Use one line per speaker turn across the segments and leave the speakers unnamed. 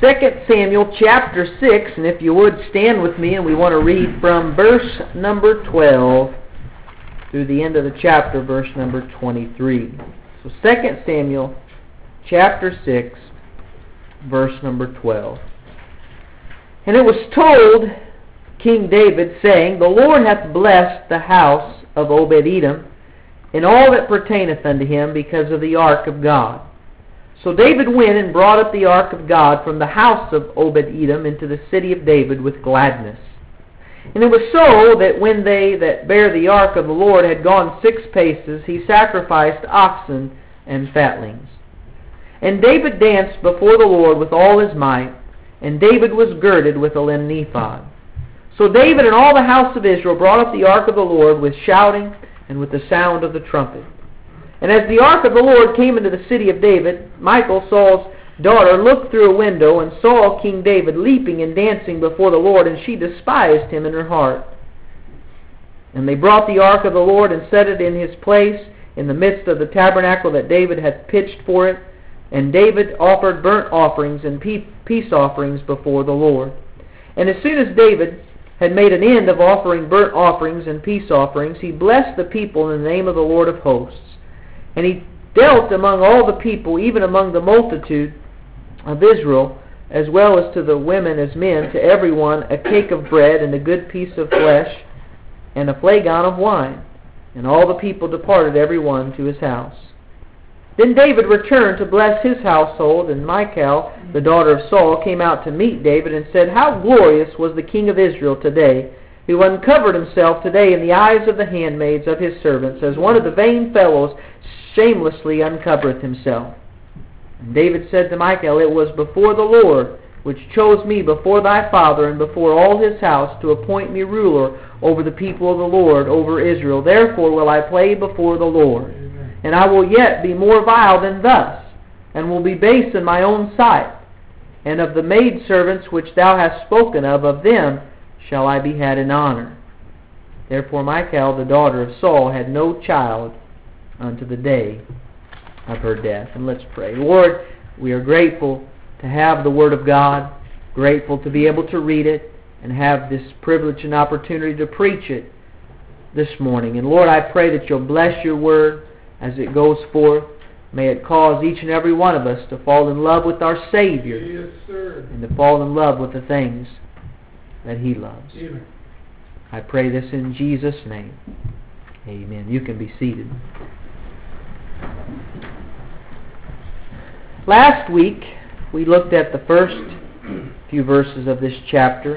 2 Samuel chapter 6, and if you would stand with me, and we want to read from verse number 12 through the end of the chapter, verse number 23. So 2 Samuel chapter 6, verse number 12. And it was told King David, saying, The Lord hath blessed the house of Obed-Edom, and all that pertaineth unto him, because of the ark of God. So David went and brought up the ark of God from the house of Obed-Edom into the city of David with gladness. And it was so that when they that bare the ark of the Lord had gone 6 paces, he sacrificed oxen and fatlings. And David danced before the Lord with all his might, and David was girded with a linen ephod. So David and all the house of Israel brought up the ark of the Lord with shouting and with the sound of the trumpet. And as the ark of the Lord came into the city of David, Michal, Saul's daughter, looked through a window and saw King David leaping and dancing before the Lord, and she despised him in her heart. And they brought the ark of the Lord and set it in his place in the midst of the tabernacle that David had pitched for it. And David offered burnt offerings and peace offerings before the Lord. And as soon as David had made an end of offering burnt offerings and peace offerings, he blessed the people in the name of the Lord of hosts. And he dealt among all the people, even among the multitude of Israel, as well as to the women as men, to every one a cake of bread and a good piece of flesh and a flagon of wine. And all the people departed every one to his house. Then David returned to bless his household, and Michal, the daughter of Saul, came out to meet David and said, How glorious was the king of Israel today, who uncovered himself today in the eyes of the handmaids of his servants, as one of the vain fellows shamelessly uncovereth himself. And David said to Michal, It was before the Lord, which chose me before thy father and before all his house, to appoint me ruler over the people of the Lord, over Israel. Therefore will I play before the Lord. And I will yet be more vile than thus, and will be base in my own sight. And of the maidservants which thou hast spoken of them shall I be had in honor. Therefore Michal, the daughter of Saul, had no child unto the day of her death. And let's pray. Lord, we are grateful to have the Word of God, grateful to be able to read it, and have this privilege and opportunity to preach it this morning. And Lord, I pray that you'll bless your Word as it goes forth. May it cause each and every one of us to fall in love with our Savior.
Yes, sir.
And to fall in love with the things that He loves.
Amen.
I pray this in Jesus' name. Amen. You can be seated. Last week, we looked at the first few verses of this chapter,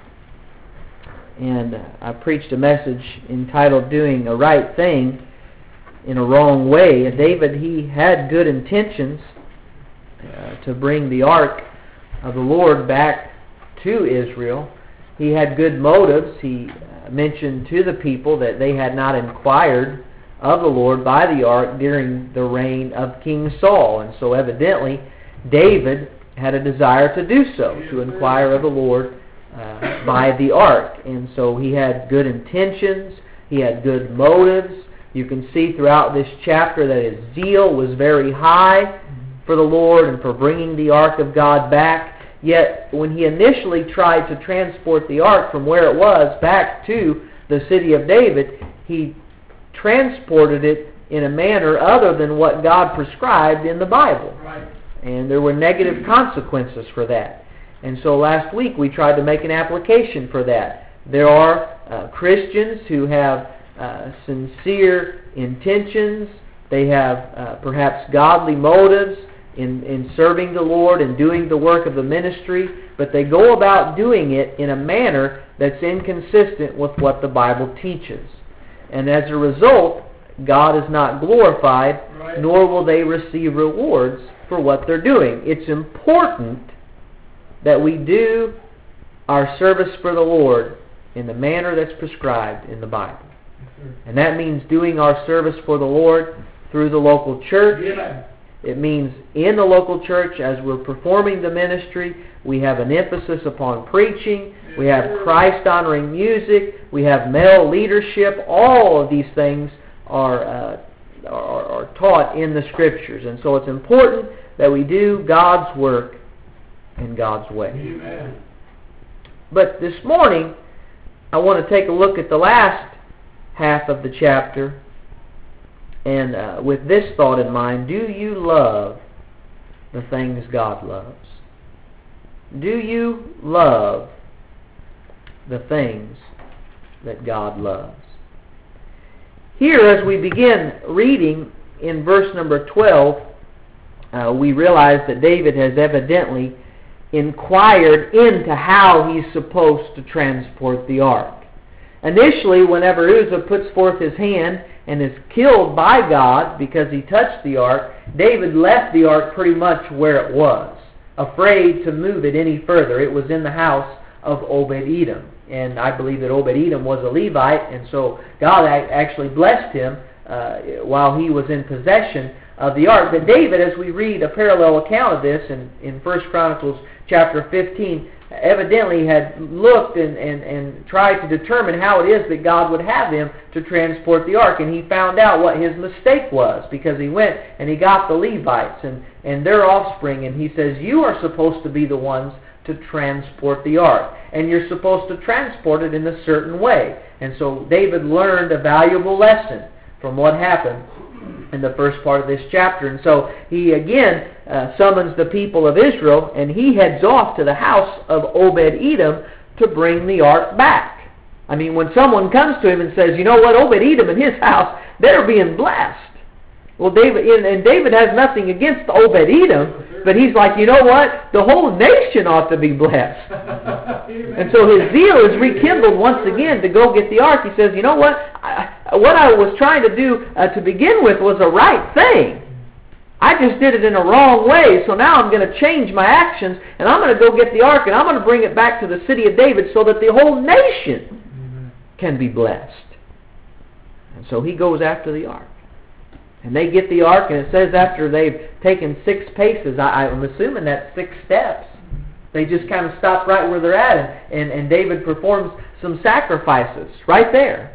and I preached a message entitled Doing a Right Thing in a Wrong Way. And David, he had good intentions to bring the ark of the Lord back to Israel. He had good motives. He mentioned to the people that they had not inquired of the Lord by the ark during the reign of King Saul. And so evidently, David had a desire to do so, to inquire of the Lord by the ark. And so he had good intentions. He had good motives. You can see throughout this chapter that his zeal was very high for the Lord and for bringing the ark of God back. Yet when he initially tried to transport the ark from where it was back to the city of David, he transported it in a manner other than what God prescribed in the Bible.
Right.
And there were negative consequences for that. And so last week we tried to make an application for that. There are Christians who have sincere intentions. They have perhaps godly motives in serving the Lord and doing the work of the ministry, but they go about doing it in a manner that's inconsistent with what the Bible teaches. And as a result, God is not glorified,
right,
nor will they receive rewards for what they're doing. It's important that we do our service for the Lord in the manner that's prescribed in the Bible. And that means doing our service for the Lord through the local church.
Yeah.
It means in the local church, as we're performing the ministry, we have an emphasis upon preaching. We have Christ-honoring music. We have male leadership. All of these things are taught in the Scriptures. And so it's important that we do God's work in God's way.
Amen.
But this morning, I want to take a look at the last half of the chapter, and with this thought in mind: do you love the things God loves? Do you love the things that God loves? Here, as we begin reading in verse number 12, we realize that David has evidently inquired into how he's supposed to transport the ark. Initially, whenever Uzzah puts forth his hand and is killed by God because he touched the ark, David left the ark pretty much where it was, afraid to move it any further. It was in the house of Obed-Edom. And I believe that Obed-Edom was a Levite, and so God actually blessed him while he was in possession of the ark. But David, as we read a parallel account of this in 1 Chronicles chapter 15, evidently had looked and tried to determine how it is that God would have him to transport the ark. And he found out what his mistake was, because he went and he got the Levites and their offspring, and he says, you are supposed to be the ones to transport the ark, and you're supposed to transport it in a certain way. And so David learned a valuable lesson from what happened in the first part of this chapter. And so he again summons the people of Israel, and he heads off to the house of Obed-Edom to bring the ark back. I mean, when someone comes to him and says, you know what, Obed-Edom and his house, they're being blessed. Well, David has nothing against Obed-Edom, but he's like, you know what? The whole nation ought to be blessed. And so his zeal is rekindled once again to go get the ark. He says, you know what? What I was trying to do to begin with was a right thing. I just did it in a wrong way, so now I'm going to change my actions, and I'm going to go get the ark, and I'm going to bring it back to the city of David so that the whole nation can be blessed. And so he goes after the ark. And they get the ark, and it says after they've taken 6 paces, I'm assuming that's 6 steps, they just kind of stop right where they're at, and David performs some sacrifices right there.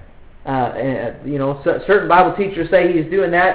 Certain Bible teachers say he's doing that,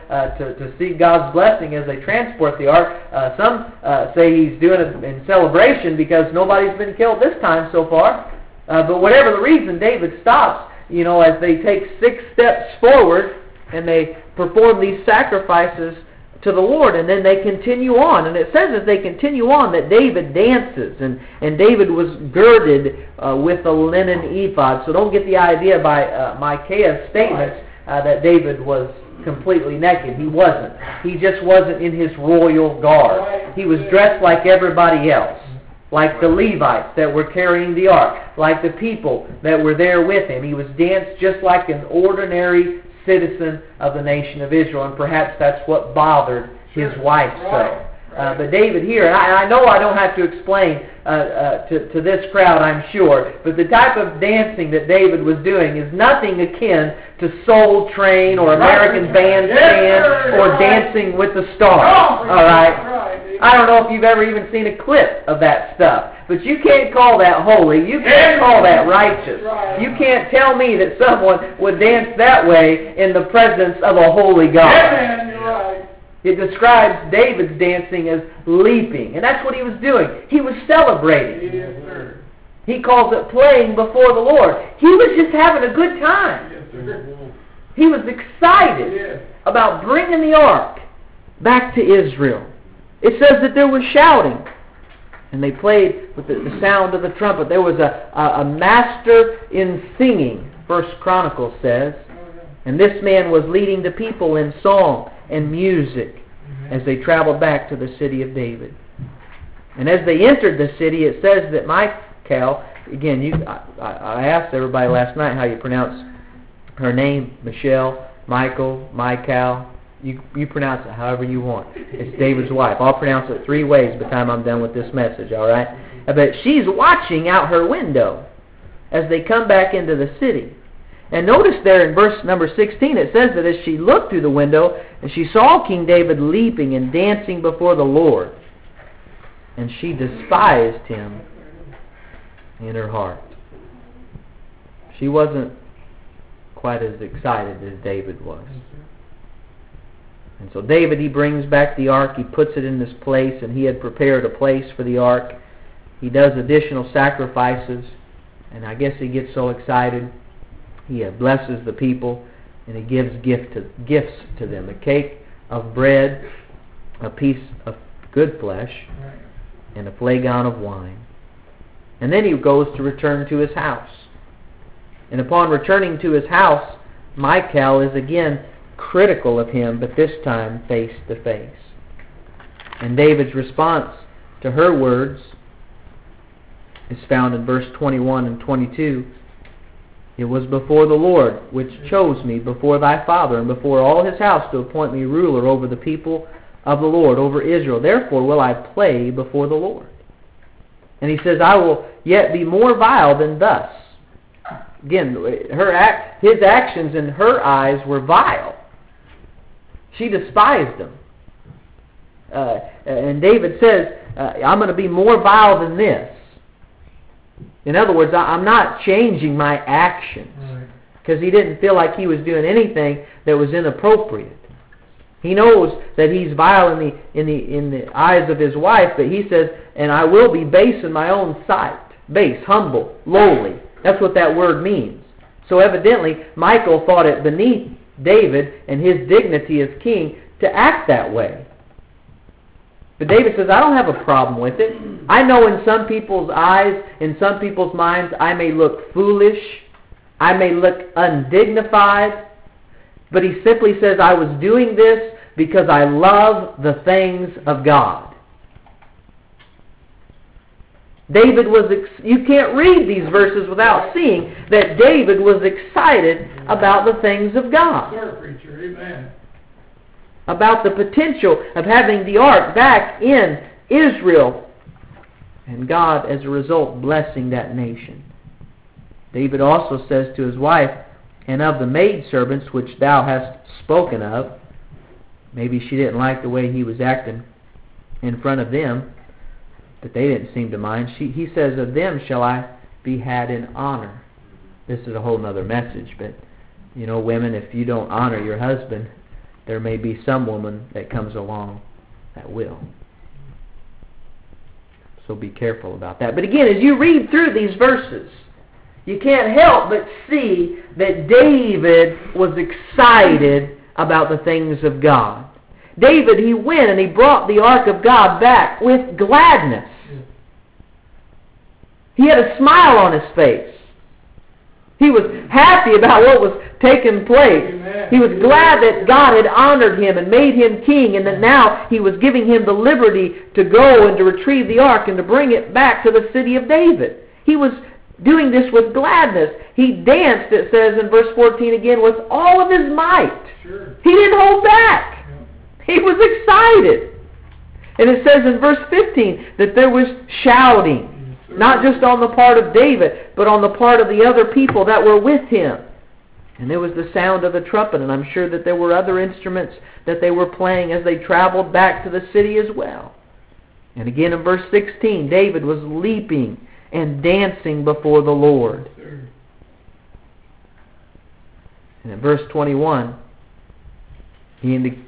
to see God's blessing as they transport the ark. Some say he's doing it in celebration because nobody's been killed this time so far. But whatever the reason, David stops, as they take 6 steps forward, and they perform these sacrifices to the Lord, and then they continue on. And it says as they continue on that David dances, and David was girded with a linen ephod. So don't get the idea by Micaiah's statements that David was completely naked. He wasn't. He just wasn't in his royal garb. He was dressed like everybody else, like the Levites that were carrying the ark, like the people that were there with him. He was danced just like an ordinary citizen of the nation of Israel, and perhaps that's what bothered his wife so. But David here, and I know I don't have to explain to this crowd, I'm sure, but the type of dancing that David was doing is nothing akin to Soul Train or American Bandstand or Dancing with the Stars. All right? I don't know if you've ever even seen a clip of that stuff, but you can't call that holy. You can't call that righteous. You can't tell me that someone would dance that way in the presence of a holy God. It describes David's dancing as leaping, and that's what he was doing. He was celebrating. He calls it playing before the Lord. He was just having a good time. He was excited about bringing the ark back to Israel. It says that there was shouting, and they played with the sound of the trumpet. There was a master in singing, 1 Chronicles says, and this man was leading the people in song and music as they traveled back to the city of David. And as they entered the city, it says that Michal, again, I asked everybody last night how you pronounce her name, Michelle, Michael, Michal. You pronounce it however you want. It's David's wife. I'll pronounce it 3 ways by the time I'm done with this message, all right? But she's watching out her window as they come back into the city. And notice there in verse number 16, it says that as she looked through the window, and she saw King David leaping and dancing before the Lord, and she despised him in her heart. She wasn't quite as excited as David was. And so David, he brings back the ark, he puts it in this place, and he had prepared a place for the ark. He does additional sacrifices, and I guess he gets so excited, he blesses the people, and he gives gifts to them. A cake of bread, a piece of good flesh, and a flagon of wine. And then he goes to return to his house. And upon returning to his house, Michal is again critical of him, but this time face to face. And David's response to her words is found in verse 21 and 22. It was before the Lord which chose me before thy father and before all his house to appoint me ruler over the people of the Lord, over Israel. Therefore will I play before the Lord. And he says, I will yet be more vile than thus. Again, his actions in her eyes were vile. She despised him. And David says, I'm going to be more vile than this. In other words, I'm not changing my actions. Because he didn't feel like he was doing anything that was inappropriate. He knows that he's vile in the eyes of his wife, but he says, and I will be base in my own sight. Base, humble, lowly. That's what that word means. So evidently, Michal thought it beneath David and his dignity as king to act that way. But David says, I don't have a problem with it. I know in some people's eyes, in some people's minds, I may look foolish. I may look undignified. But he simply says, I was doing this because I love the things of God. David was, you can't read these verses without seeing that David was excited about the things of God.
Sir, preacher, amen.
About the potential of having the ark back in Israel. And God, as a result, blessing that nation. David also says to his wife, and of the maidservants which thou hast spoken of, maybe she didn't like the way he was acting in front of them, but they didn't seem to mind. He says, of them shall I be had in honor. This is a whole other message, but you know, women, if you don't honor your husband, there may be some woman that comes along that will. So be careful about that. But again, as you read through these verses, you can't help but see that David was excited about the things of God. David, he went and he brought the ark of God back with gladness. He had a smile on his face. He was happy about what was taking place.
Amen.
He was glad that God had honored him and made him king, and that now he was giving him the liberty to go and to retrieve the ark and to bring it back to the city of David. He was doing this with gladness. He danced, it says in verse 14 again, with all of his might.
Sure.
He didn't hold back. He was excited. And it says in verse 15 that there was shouting, not just on the part of David, but on the part of the other people that were with him. And there was the sound of the trumpet, and I'm sure that there were other instruments that they were playing as they traveled back to the city as well. And again in verse 16, David was leaping and dancing before the Lord. And in verse 21, he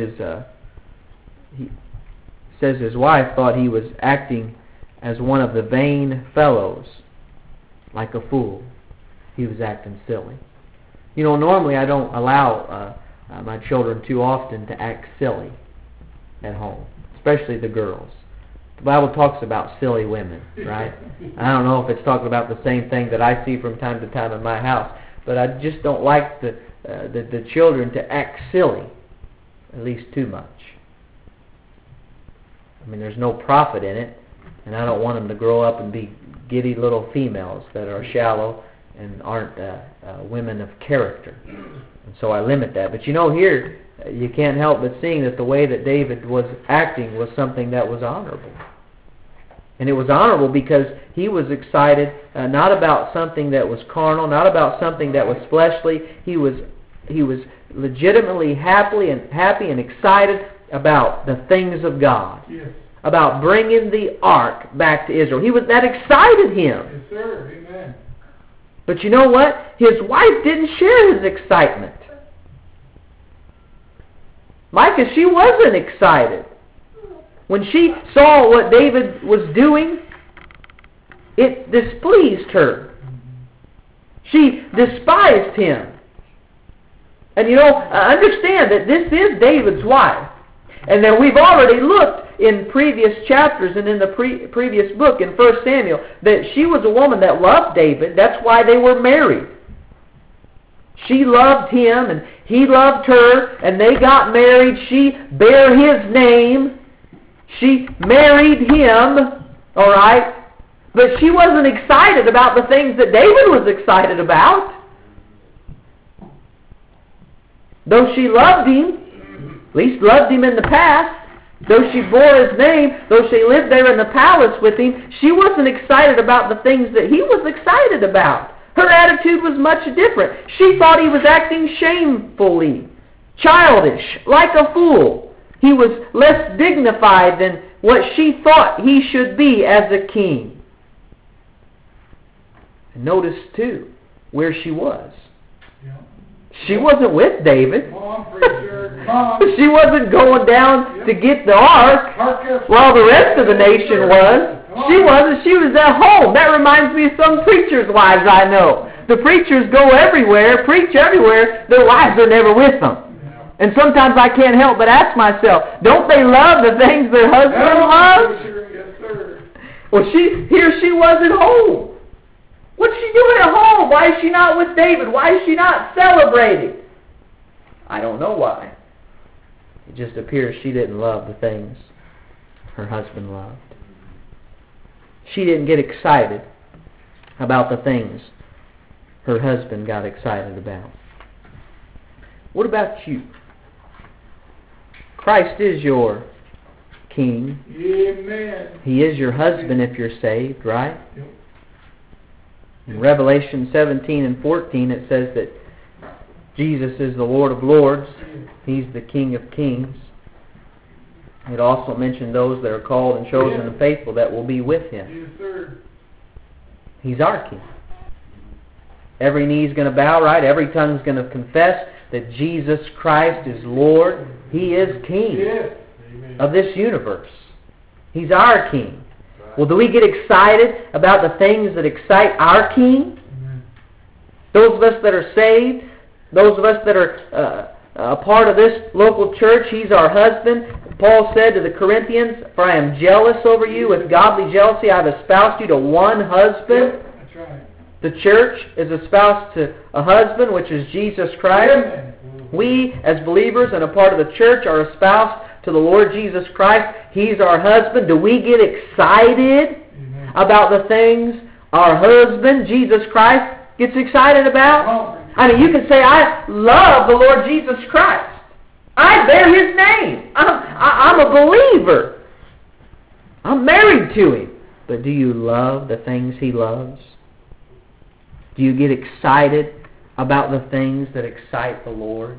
says his wife thought he was acting as one of the vain fellows, like a fool. He was acting silly. You know, normally I don't allow my children too often to act silly at home, especially the girls. The Bible talks about silly women, right? I don't know if it's talking about the same thing that I see from time to time in my house, but I just don't like the children to act silly, at least too much. I mean, there's no profit in it, and I don't want them to grow up and be giddy little females that are shallow and aren't women of character. And so I limit that. But you know, here, you can't help but seeing that the way that David was acting was something that was honorable. And it was honorable because he was excited not about something that was carnal, not about something that was fleshly. He was legitimately happy and excited about the things of God.
Yes.
About bringing the ark back to Israel. That excited him.
Yes, sir. Amen.
But you know what? His wife didn't share his excitement. Micah, she wasn't excited. When she saw what David was doing, it displeased her. She despised him. And understand that this is David's wife. And that we've already looked in previous chapters and in the previous book in 1 Samuel that she was a woman that loved David. That's why they were married. She loved him and he loved her, and they got married. She bare his name. She married him, all right? But she wasn't excited about the things that David was excited about. Though she loved him, at least loved him in the past, though she bore his name, though she lived there in the palace with him, she wasn't excited about the things that he was excited about. Her attitude was much different. She thought he was acting shamefully, childish, like a fool. He was less dignified than what she thought he should be as a king. And notice, too, where she was. She wasn't with David. She wasn't going down to get the ark while the rest of the nation was. She wasn't. She was at home. That reminds me of some preachers' wives I know. The preachers go everywhere, preach everywhere. Their wives are never with them. And sometimes I can't help but ask myself, don't they love the things their husband loves? Well, here she was at home. What's she doing at home? Why is she not with David? Why is she not celebrating? I don't know why. It just appears she didn't love the things her husband loved. She didn't get excited about the things her husband got excited about. What about you? Christ is your king.
Amen.
He is your husband if you're saved, right?
Yep.
In Revelation 17 and 14 it says that Jesus is the Lord of lords. He's the King of kings. It also mentioned those that are called and chosen and faithful that will be with Him.
Yes, sir.
He's our King. Every knee's going to bow, right? Every tongue's going to confess that Jesus Christ is Lord. He is King of this universe. He's our King. Well, do we get excited about the things that excite our King? Those of us that are saved, those of us that are a part of this local church, He's our husband. Paul said to the Corinthians, "For I am jealous over you with godly jealousy. I have espoused you to one husband."
That's right.
The church is espoused to a husband, which is Jesus Christ. We, as believers and a part of the church, are espoused to the Lord Jesus Christ. He's our husband. Do we get excited about the things our husband, Jesus Christ, gets excited about? I mean, you can say, I love the Lord Jesus Christ. I bear His name. I'm a believer. I'm married to Him. But do you love the things He loves? Do you get excited about the things that excite the Lord?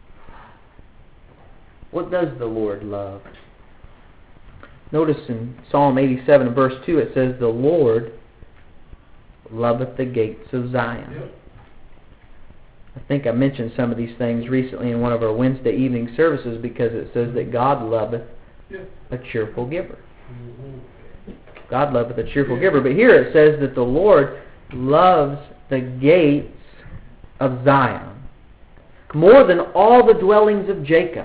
What does the Lord love? Notice in Psalm 87 and verse 2 it says, "The Lord loveth the gates of Zion."
Yep.
I think I mentioned some of these things recently in one of our Wednesday evening services because it says that God loveth a cheerful giver. God loveth a cheerful giver. But here it says that the Lord loves the gates of Zion more than all the dwellings of Jacob.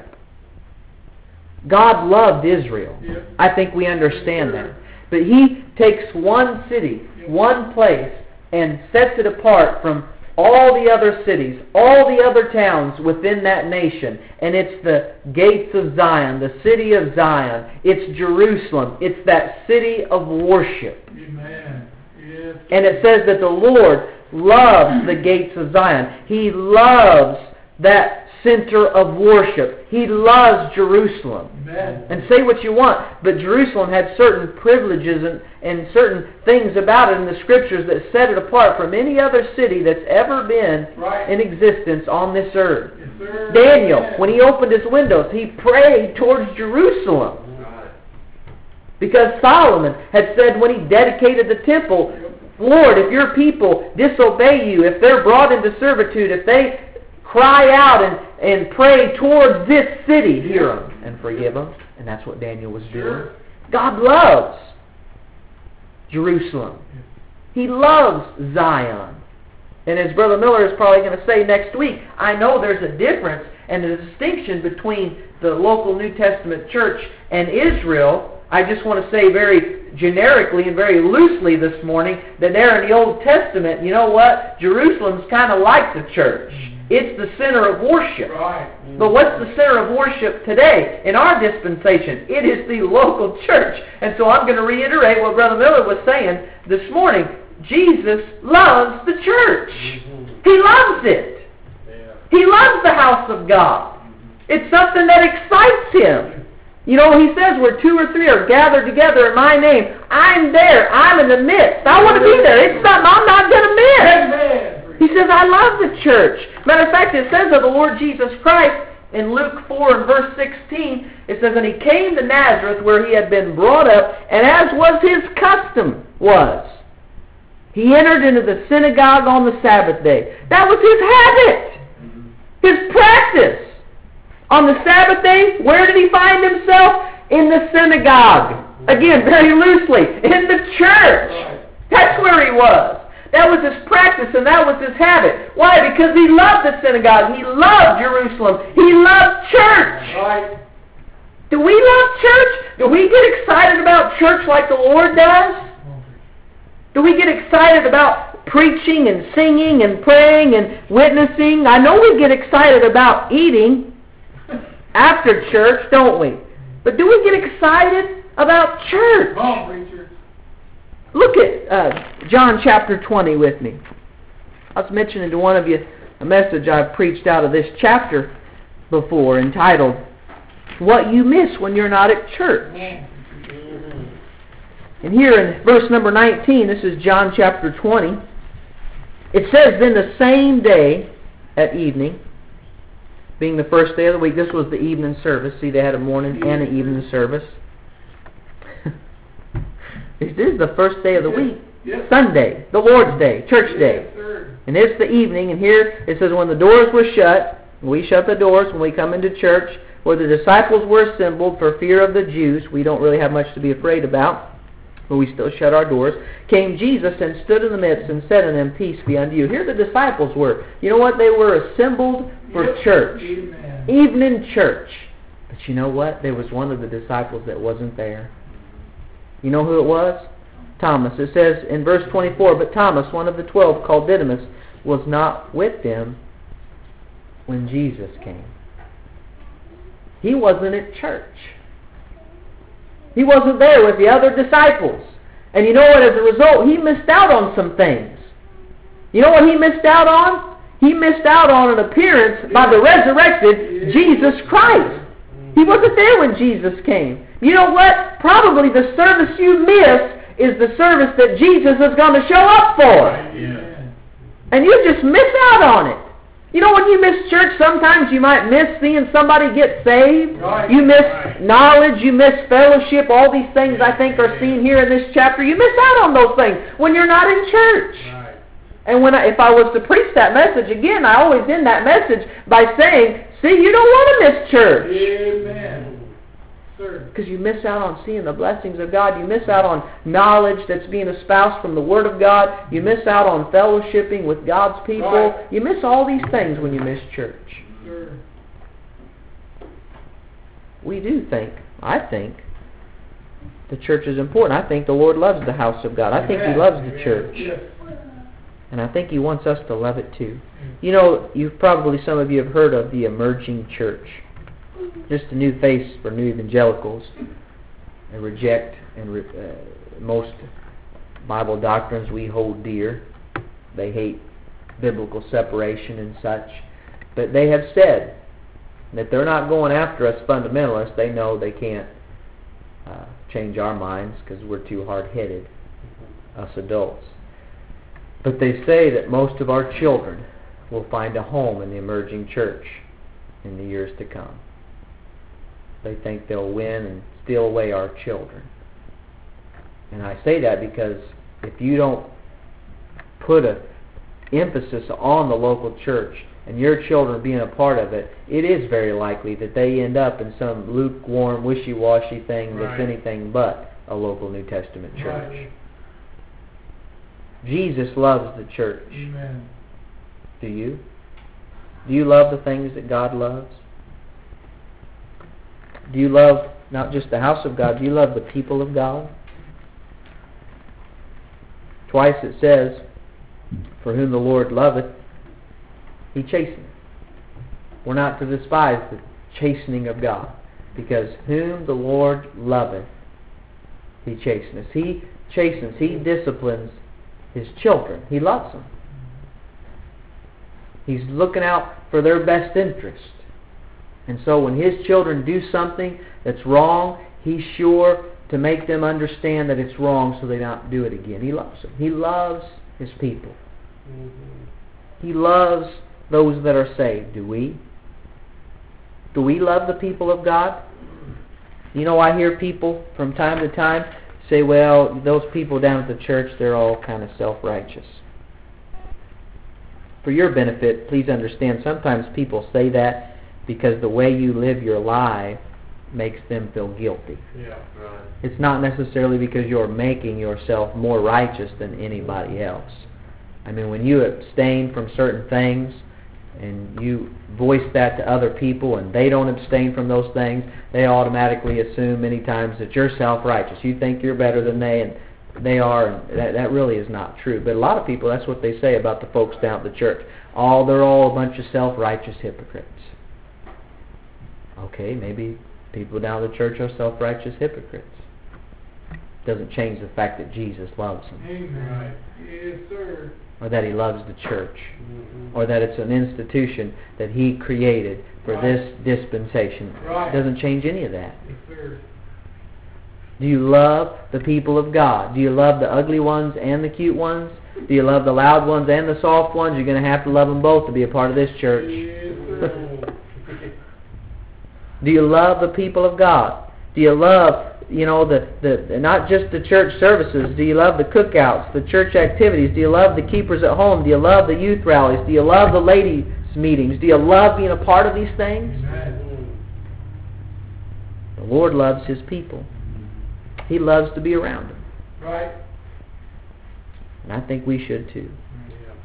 God loved Israel. I think we understand that. But He takes one city, one place, and sets it apart from all the other cities, all the other towns within that nation. And it's the gates of Zion, the city of Zion. It's Jerusalem. It's that city of worship.
Amen. Yes.
And it says that the Lord loves the gates of Zion. He loves that center of worship. He loves Jerusalem.
Amen.
And say what you want, but Jerusalem had certain privileges and certain things about it in the Scriptures that set it apart from any other city that's ever been in existence on this earth.
Yes, sir.
Daniel, when he opened his windows, he prayed towards Jerusalem. Because Solomon had said when he dedicated the temple, "Lord, if your people disobey you, if they're brought into servitude, if they cry out and pray towards this city, hear them and forgive them. And that's what Daniel was doing. God loves Jerusalem. He loves Zion. And as Brother Miller is probably going to say next week, I know there's a difference and a distinction between the local New Testament church and Israel. I just want to say very generically and very loosely this morning that there in the Old Testament, you know what? Jerusalem's kind of like the church. It's the center of worship.
Right.
But what's the center of worship today? In our dispensation, it is the local church. And so I'm going to reiterate what Brother Miller was saying this morning. Jesus loves the church. He loves it. He loves the house of God. It's something that excites Him. You know, He says where 2 or 3 are gathered together in my name, I'm there. I'm in the midst. I want to be there. It's something I'm not going to miss.
Amen.
He says, I love the church. Matter of fact, it says of the Lord Jesus Christ in Luke 4 and verse 16, it says, and He came to Nazareth where He had been brought up, and as was His custom was, He entered into the synagogue on the Sabbath day. That was His habit, His practice. On the Sabbath day, where did He find Himself? In the synagogue. Again, very loosely, in the church. That's where He was. That was His practice and that was His habit. Why? Because He loved the synagogue. He loved Jerusalem. He loved church.
Right.
Do we love church? Do we get excited about church like the Lord does? Do we get excited about preaching and singing and praying and witnessing? I know we get excited about eating after church, don't we? But do we get excited about church?
Come on, preacher.
Look at John chapter 20 with me. I was mentioning to one of you a message I've preached out of this chapter before entitled, What You Miss When You're Not at Church. And here in verse number 19, this is John chapter 20, it says, Then the same day at evening, being the first day of the week, this was the evening service. See, they had a morning and an evening service. This is the first day of the week.
Yes.
Sunday, the Lord's Day, church day.
Yes, sir.
And it's the evening, and here it says, when the doors were shut, we shut the doors when we come into church, where the disciples were assembled for fear of the Jews. We don't really have much to be afraid about, but we still shut our doors. Came Jesus and stood in the midst and said unto them, Peace be unto you. Here the disciples were. You know what? They were assembled for church.
Amen.
Evening church. But you know what? There was one of the disciples that wasn't there. You know who it was? Thomas. It says in verse 24, But Thomas, one of the 12, called Didymus, was not with them when Jesus came. He wasn't at church. He wasn't there with the other disciples. And you know what? As a result, he missed out on some things. You know what he missed out on? He missed out on an appearance by the resurrected Jesus Christ. He wasn't there when Jesus came. You know what? Probably the service you miss is the service that Jesus is going to show up for.
Yeah.
And you just miss out on it. You know, when you miss church, sometimes you might miss seeing somebody get saved.
Right.
You miss
Right.
knowledge. You miss fellowship. All these things I think are seen here in this chapter. You miss out on those things when you're not in church.
Right.
And if I was to preach that message again, I always end that message by saying, see, you don't want to miss church.
Amen. Sir.
Because you miss out on seeing the blessings of God. You miss out on knowledge that's being espoused from the Word of God. You miss out on fellowshipping with God's people.
Right.
You miss all these things when you miss church.
Sir.
We do think, I think, the church is important. I think the Lord loves the house of God. I think He loves the church.
Yes.
And I think He wants us to love it too. You know, some of you have heard of the emerging church. Just a new face for new evangelicals. They reject most Bible doctrines we hold dear. They hate biblical separation and such. But they have said that they're not going after us fundamentalists. They know they can't change our minds because we're too hard-headed, us adults. But they say that most of our children will find a home in the emerging church in the years to come. They think they'll win and steal away our children. And I say that because if you don't put an emphasis on the local church, and your children being a part of it, it is very likely that they end up in some lukewarm, wishy-washy thing that's anything but a local New Testament church.
Right.
Jesus loves the church.
Amen.
Do you? Do you love the things that God loves? Do you love not just the house of God, do you love the people of God? Twice it says, for whom the Lord loveth, He chasteneth. We're not to despise the chastening of God, because whom the Lord loveth, He chasteneth. He chastens, He disciplines His children. He loves them. He's looking out for their best interest. And so when His children do something that's wrong, He's sure to make them understand that it's wrong so they don't do it again. He loves them. He loves His people. He loves those that are saved. Do we? Do we love the people of God? You know, I hear people from time to time say, well, those people down at the church, they're all kind of self-righteous. For your benefit, please understand, sometimes people say that because the way you live your life makes them feel guilty.
Yeah, right.
It's not necessarily because you're making yourself more righteous than anybody else. I mean, when you abstain from certain things and you voice that to other people and they don't abstain from those things, they automatically assume many times that you're self-righteous. You think you're better than they are, and that really is not true. But a lot of people, that's what they say about the folks down at the church. They're all a bunch of self-righteous hypocrites. Okay, maybe people down at the church are self-righteous hypocrites. Doesn't change the fact that Jesus loves them.
Amen. Right. Yes, sir.
Or that He loves the church. Or that it's an institution that He created for this dispensation.
Right.
It doesn't change any of that.
Yes, sir.
Do you love the people of God? Do you love the ugly ones and the cute ones? Do you love the loud ones and the soft ones? You're going to have to love them both to be a part of this church.
Yes, sir.
Do you love the people of God? Do you love, the not just the church services? Do you love the cookouts, the church activities? Do you love the keepers at home? Do you love the youth rallies? Do you love the ladies' meetings? Do you love being a part of these things?
Amen.
The Lord loves His people. He loves to be around them.
Right.
And I think we should too.
Yeah.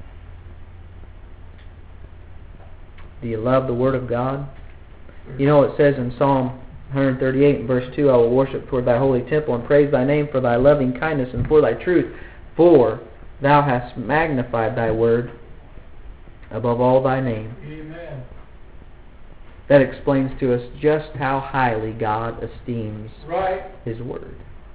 Do you love the Word of God? You know, it says in Psalm 138 verse 2, I will worship toward Thy holy temple and praise Thy name for Thy loving kindness and for Thy truth. For Thou hast magnified Thy word above all Thy name.
Amen.
That explains to us just how highly God esteems
Right.
His word.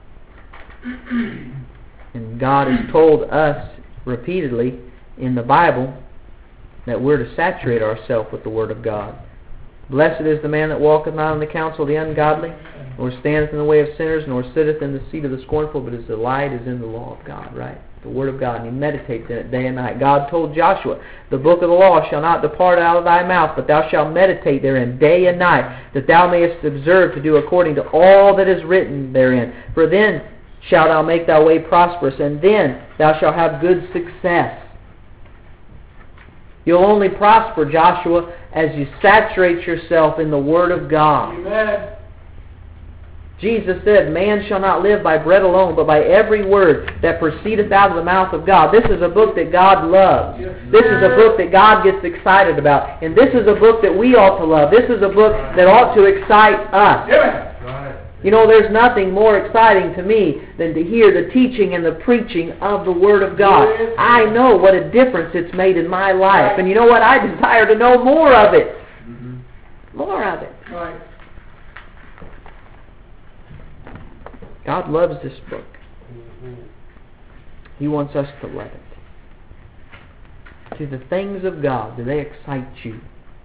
And God has told us repeatedly in the Bible that we're to saturate ourselves with the Word of God. Blessed is the man that walketh not in the counsel of the ungodly, nor standeth in the way of sinners, nor sitteth in the seat of the scornful, but his delight is in the law of God, right? The Word of God, and he meditates in it day and night. God told Joshua, the book of the law shall not depart out of thy mouth, but thou shalt meditate therein day and night, that thou mayest observe to do according to all that is written therein. For then shalt thou make thy way prosperous, and then thou shalt have good success. You'll only prosper, Joshua, as you saturate yourself in the Word of God.
Amen.
Jesus said, man shall not live by bread alone, but by every word that proceedeth out of the mouth of God. This is a book that God loves.
Yes,
this is a book that God gets excited about. And this is a book that we ought to love. This is a book that ought to excite us.
Amen. Right.
You know, there's nothing more exciting to me than to hear the teaching and the preaching of the Word of God.
Yes.
I know what a difference it's made in my life. And you know what? I desire to know more of it. More of it.
Right.
God loves this book. He wants us to love it. See, the things of God, do they excite you?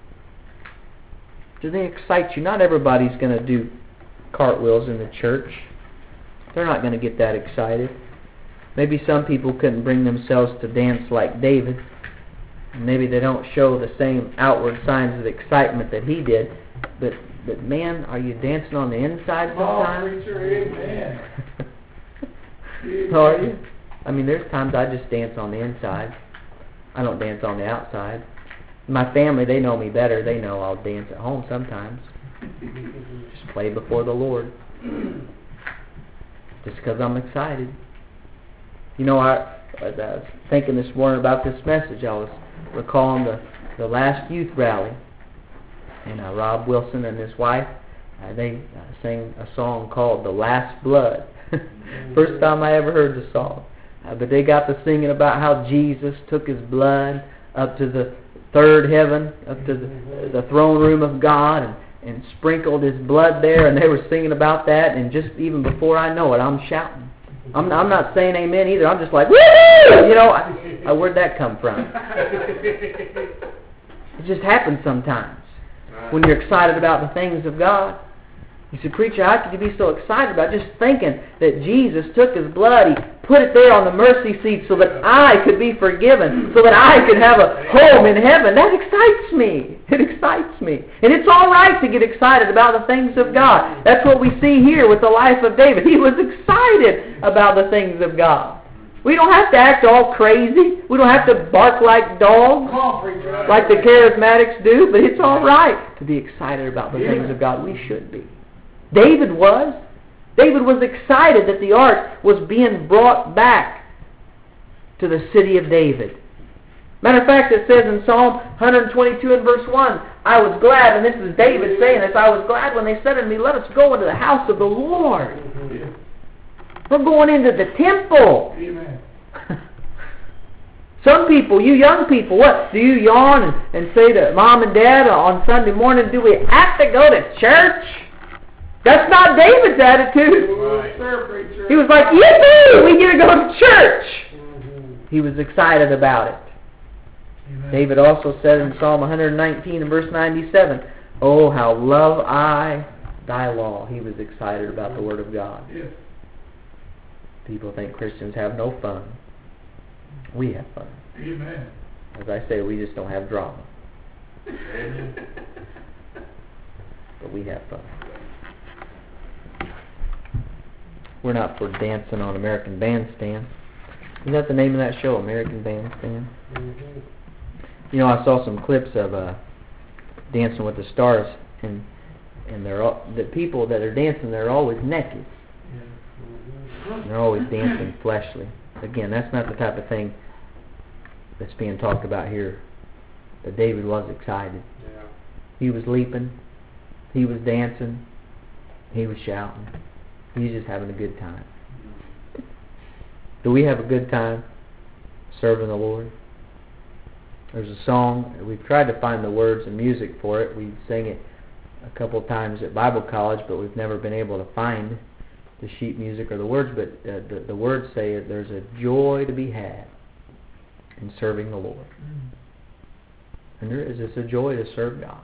Do they excite you? Not everybody's going to do cartwheels in the church. They're not going to get that excited. Maybe some people couldn't bring themselves to dance like David. Maybe they don't show the same outward signs of excitement that he did. But man, are you dancing on the inside sometimes?
Oh, preacher, amen.
Are you? I mean, there's times I just dance on the inside. I don't dance on the outside. My family, they know me better. They know I'll dance at home sometimes. Just play before the Lord. Just because I'm excited. You know, I was thinking this morning about this message. I was recalling the last youth rally. And Rob Wilson and his wife, they sang a song called The Last Blood. First time I ever heard the song. But they got to singing about how Jesus took his blood up to the third heaven, up to the throne room of God, and sprinkled his blood there. And they were singing about that. And just even before I know it, I'm shouting. I'm not saying amen either. I'm just like, woo! You know, where'd that come from? It just happens sometimes. When you're excited about the things of God. You say, preacher, how could you be so excited about just thinking that Jesus took his blood, he put it there on the mercy seat so that I could be forgiven, so that I could have a home in heaven. That excites me. It excites me. And it's all right to get excited about the things of God. That's what we see here with the life of David. He was excited about the things of God. We don't have to act all crazy. We don't have to bark like dogs like the charismatics do, but it's all right to be excited about the things of God. We should be. David was. David was excited that the ark was being brought back to the city of David. Matter of fact, it says in Psalm 122 and verse 1, I was glad, and this is David saying this, I was glad when they said unto me, let us go into the house of the Lord. We're going into the temple.
Amen.
Some people, you young people, what? Do you yawn and say to mom and dad on Sunday morning, do we have to go to church? That's not David's attitude. He was like, yippee, we get to go to church. He was excited about it. Amen. David also said in Psalm 119 and verse 97, oh, how love I thy law. He was excited about the Word of God.
Yes.
People think Christians have no fun. We have fun.
Amen.
As I say, we just don't have drama. But we have fun. We're not for dancing on American Bandstand. Isn't that the name of that show, American Bandstand? Mm-hmm. You know, I saw some clips of Dancing with the Stars, and they're all, the people that are dancing, they're always naked. And they're always dancing fleshly. Again, that's not the type of thing that's being talked about here. But David was excited. Yeah. He was leaping. He was dancing. He was shouting. He was just having a good time. Do we have a good time serving the Lord? There's a song. We've tried to find the words and music for it. We sang it a couple times at Bible college, but we've never been able to find the sheet music or the words, but the words say that there's a joy to be had in serving the Lord. And there is. It's a joy to serve God.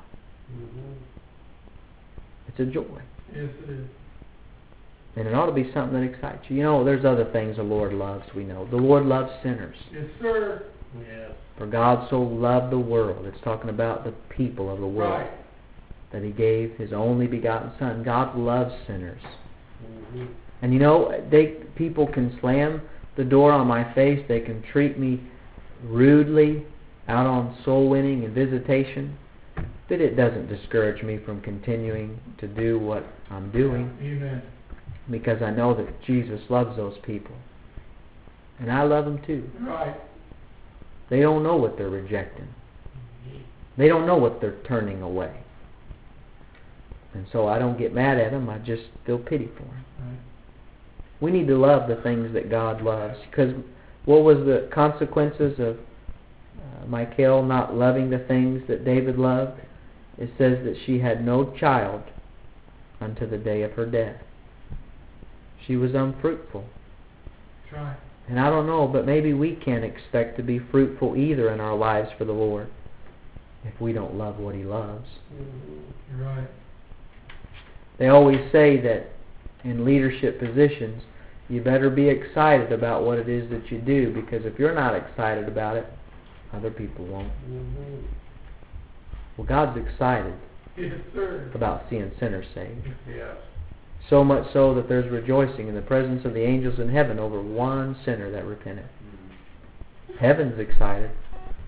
It's a joy.
Yes, it is.
And it ought to be something that excites you. You know, there's other things the Lord loves, we know. The Lord loves sinners.
Yes, sir. Yes.
For God so loved the world. It's talking about the people of the world.
Right.
That He gave His only begotten Son. God loves sinners. And you know, people can slam the door on my face. They can treat me rudely out on soul winning and visitation. But it doesn't discourage me from continuing to do what I'm doing.
Amen.
Because I know that Jesus loves those people. And I love them too.
Right.
They don't know what they're rejecting. They don't know what they're turning away. And so I don't get mad at them. I just feel pity for them. Right. We need to love the things that God loves. Because what was the consequences of Michal not loving the things that David loved? It says that she had no child unto the day of her death. She was unfruitful.
That's right.
And I don't know, but maybe we can't expect to be fruitful either in our lives for the Lord if we don't love what He loves.
You're right.
They always say that in leadership positions, you better be excited about what it is that you do, because if you're not excited about it, other people won't. Well, God's excited about seeing sinners saved.
Yes.
So much so that there's rejoicing in the presence of the angels in heaven over one sinner that repented. Heaven's excited.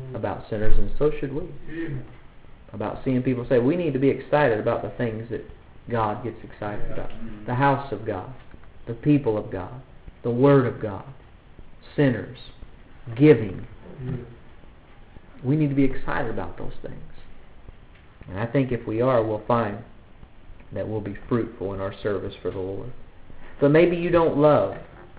about sinners, and so should we.
Amen.
About seeing people say, we need to be excited about the things that God gets excited about. The house of God, the people of God, the Word of God, sinners, giving.
Yes.
We need to be excited about those things. And I think if we are, we'll find that we'll be fruitful in our service for the Lord. But maybe you don't love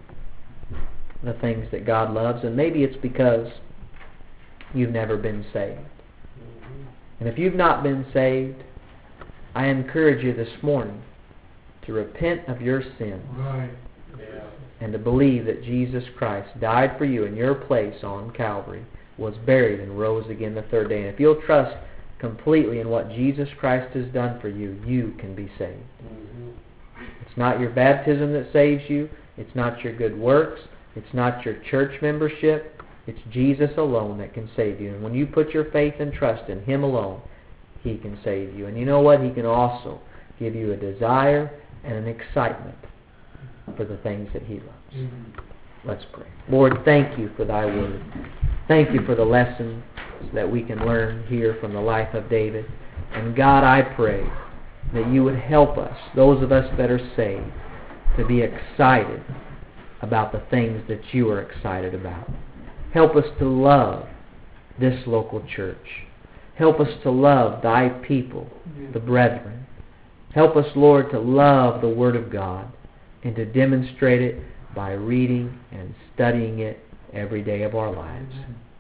the things that God loves, and maybe it's because you've never been saved. And if you've not been saved, I encourage you this morning to repent of your sins
Right. Yeah.
and to believe that Jesus Christ died for you in your place on Calvary, was buried, and rose again the third day. And if you'll trust completely in what Jesus Christ has done for you, you can be saved. It's not your baptism that saves you. It's not your good works. It's not your church membership. It's Jesus alone that can save you. And when you put your faith and trust in Him alone, He can save you. And you know what? He can also give you a desire and an excitement for the things that He loves. Let's pray. Lord, thank you for Thy Word. Thank you for the lessons that we can learn here from the life of David. And God, I pray that you would help us, those of us that are saved, to be excited about the things that you are excited about. Help us to love this local church. Help us to love Thy people, the brethren. Help us, Lord, to love the Word of God and to demonstrate it by reading and studying it every day of our lives.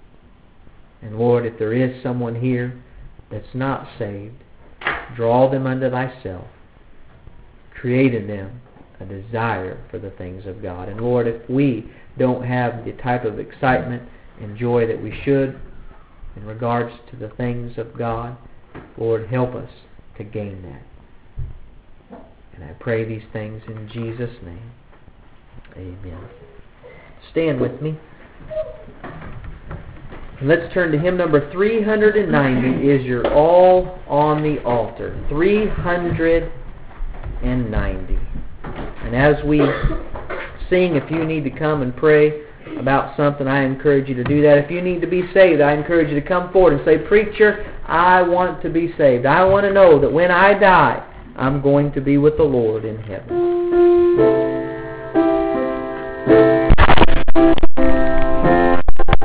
And Lord, if there is someone here that's not saved, draw them unto Thyself. Create in them a desire for the things of God. And Lord, if we don't have the type of excitement and joy that we should in regards to the things of God, Lord, help us to gain that. And I pray these things in Jesus' name. Amen. Stand with me. Let's turn to hymn number 390, Is Your All on the Altar. 390. And as we sing, if you need to come and pray about something, I encourage you to do that. If you need to be saved, I encourage you to come forward and say, Preacher, I want to be saved. I want to know that when I die, I'm going to be with the Lord in heaven.